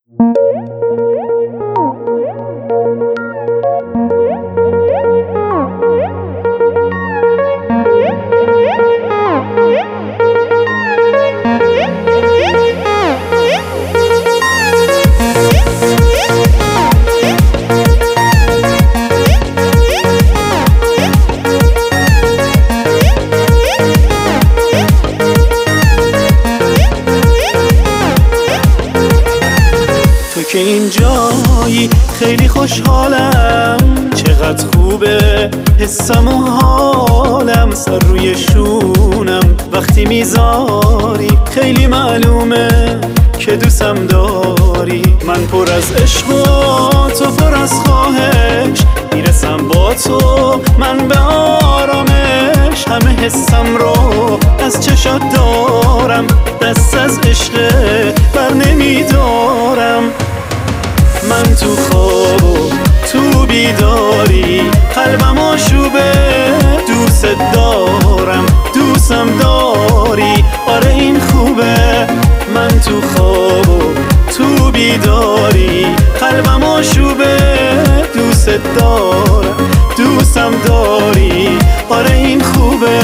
که اینجایی خیلی خوشحالم، چقدر خوبه حسم و حالم، سر روی شونم وقتی میذاری، خیلی معلومه که دوستم داری. من پر از عشق و تو پر از خواهش، میرسم با تو من به آرامش، همه حسم رو از چشات دارم، دست از عشق بر نمیدارم. من تو خواب و تو بیداری، قلبم آشوبه، دوست دارم، دوستم داری، آره این خوبه. من تو خواب و تو بیداری، قلبم آشوبه، دوست دارم، دوستم داری، آره این خوبه.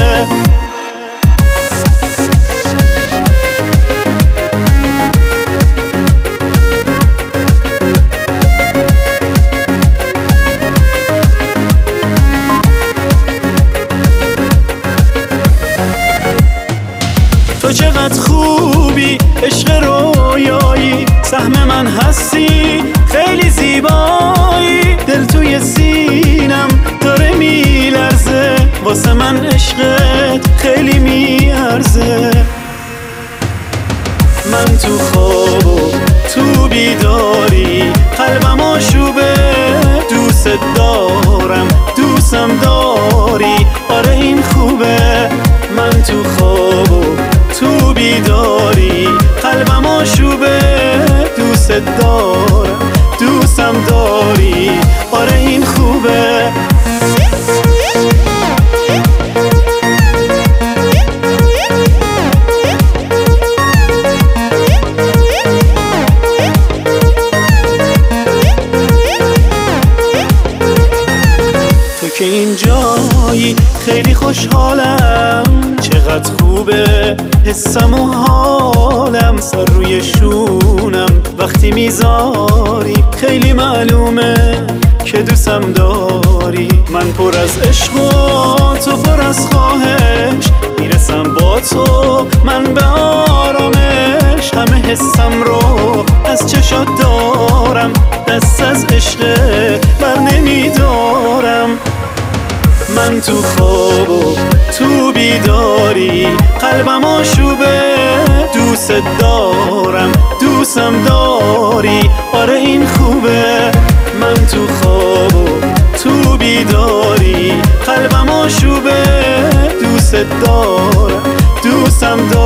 تو چقدر خوبی، عشق رویایی، سهم من هستی، خیلی زیبایی، دل توی سینم داره میلرزه، واسه من عشقت خیلی میارزه. من تو خواب و تو بیداری، قلبم آشوبه، دوست دارم، دوستم داری، آره این خوبه. من تو خواب و تو بیداری، قلبم آشوبه، دوست دارم، دوستم داری، آره این خوبه. تو که اینجایی خیلی خوشحالم، چقدر خوبه حسم و حالم، سر روی شونم وقتی میذاری، خیلی معلومه که دوستم داری. من پر از عشق و تو پر از خواهش، میرسم با تو من به آرامش، همه حسم رو از چشات دارم، دست از عشق بر نمیدارم. من تو خواب و تو بیداری، قلبم آشوبه، دوست دارم، دوستم داری، آره این خوبه. من تو خواب و تو بیداری، قلبم آشوبه، دوست دارم، دوستم داری.